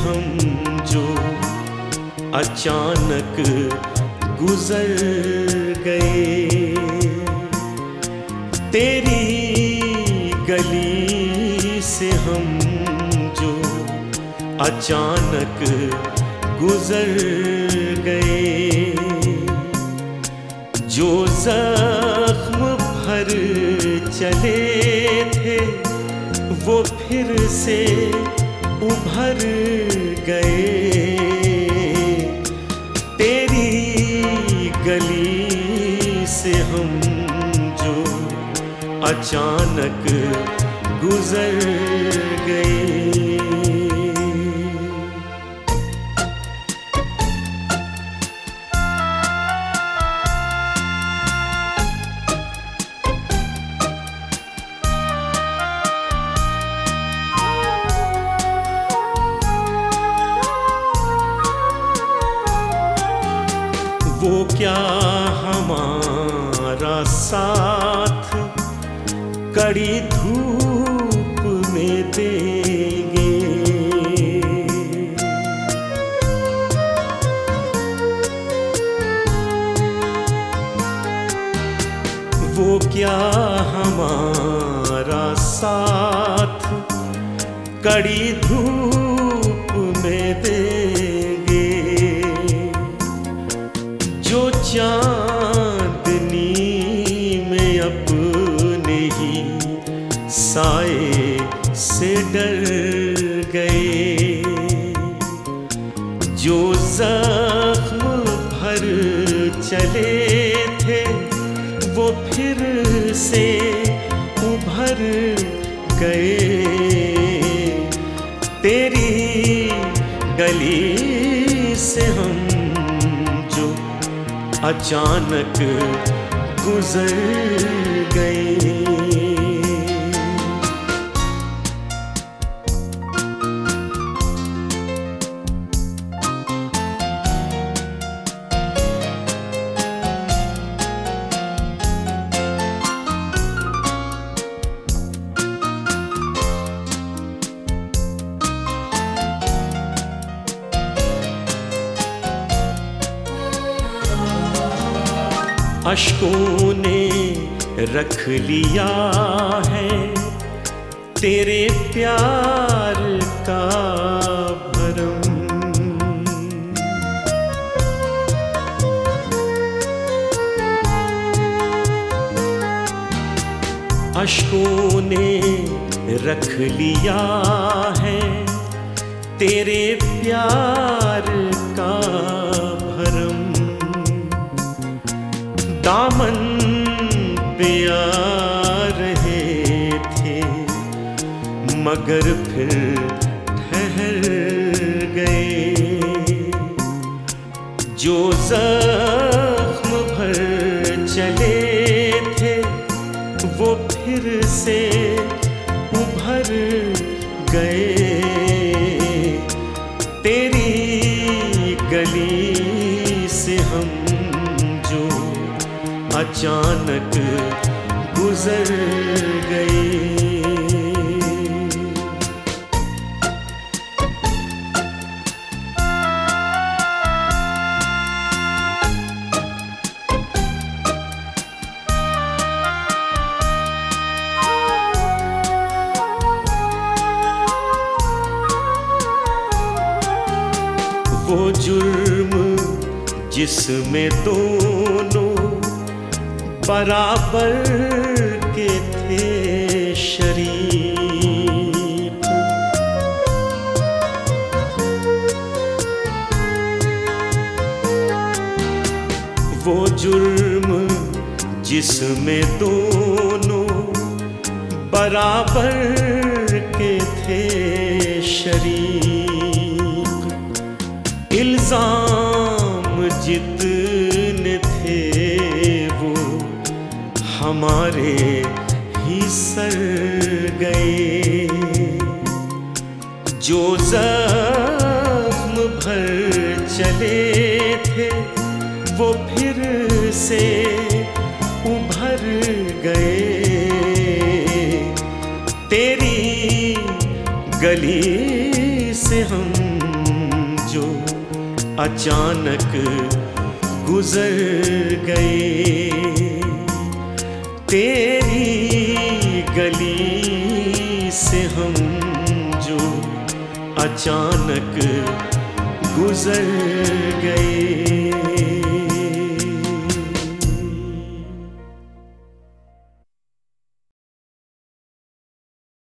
हम जो अचानक गुजर गए। तेरी गली से हम जो अचानक गुजर गए। जो जख्म भर चले थे वो फिर से उभर गए। तेरी गली से हम जो अचानक गुजर गए। वो क्या हमारा साथ कड़ी धूप में देंगे। वो क्या हमारा साथ कड़ी धूप में देंगे। जो चांदनी में अपने ही साए से डर गए। जो जख्म भर चले थे वो फिर से उभर गए। तेरी गली से हम जो अचानक गुजर गए। अश्कों ने रख लिया है तेरे प्यार का भरम। अश्कों ने रख लिया है तेरे प्यार का भरम। दामन पे आ रहे थे मगर फिर ठहर गए। जो जख्म भर चले थे वो फिर से उभर गए। तेरी गली से हम जो अचानक गुजर गए। वो जुर्म जिसमें दोनों बराबर के थे शरीक। वो जुर्म जिसमें दोनों बराबर के थे शरीक। इल्जाम जितने थे वो हमारे ही सर गए। जो जख्म भर चले थे वो फिर से उभर गए। तेरी गली से हम जो अचानक गुजर गए। तेरी गली से हम जो अचानक गुजर गए।